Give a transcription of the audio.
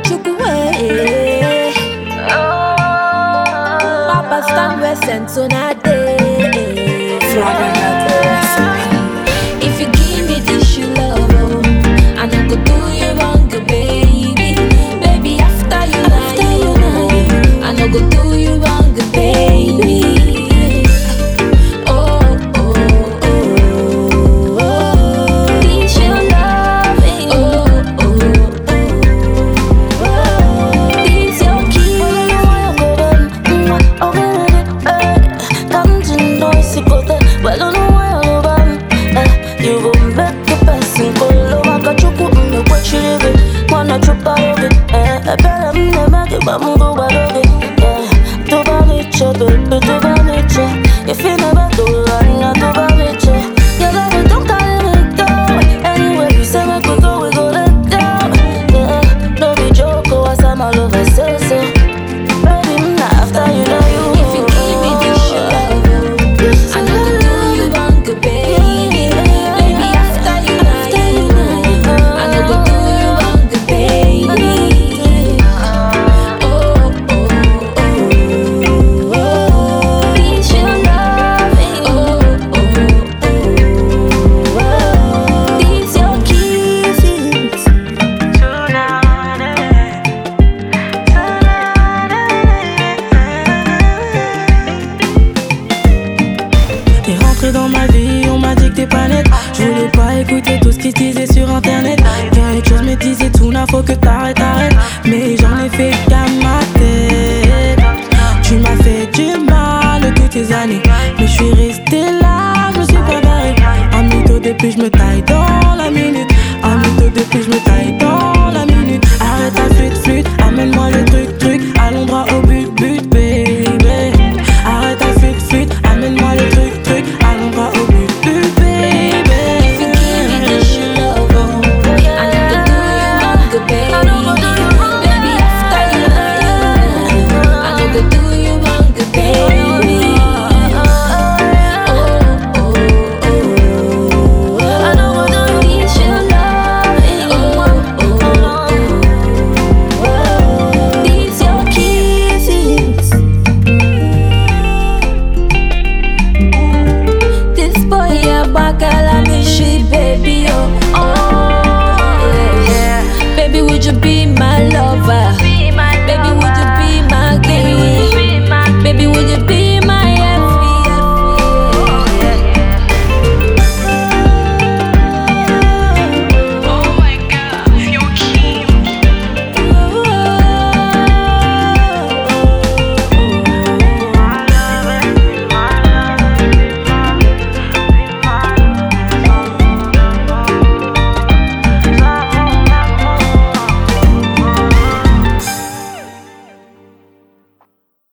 Chukwe. Papa stand west and so not day. If you give me this you love, I no go do you wrong, baby. Baby after you lie, I no go do you wrong, baby. If you never do run, do bamiche. Your love don't carry me down. Anywhere you say we could go, we go let down. Yeah, no be joke, oh, I say my love, I say so. Baby, not after you know you. If you give me this your love, I no go do you wrong, baby. Baby after you lie, I no go do you wrong, baby. Dans ma vie, on m'a dit que t'es pas nette. Je voulais pas écouter tout ce qui se disait sur internet. Quelque chose me disait tout n'a faut que t'arrêtes. Mais j'en ai fait qu'à ma tête. Tu m'as fait du mal toutes tes années, mais je suis resté là, je me suis pas barré. Un mytho depuis je me taille dans la minute. Un mytho depuis je me taille dans la minute. Arrête ta flûte, amène-moi le truc. Allons droit au but, baby. Arrête ta flûte, amène-moi le truc. Allons droit au but, baby. If you give me this your love, I no go do you wrong, baby. Baby after you lie, I no go do you wrong, baby. I no go do this your love, these your kisses. This boy a bagala me shit, baby, oh yeah. Baby, would you be my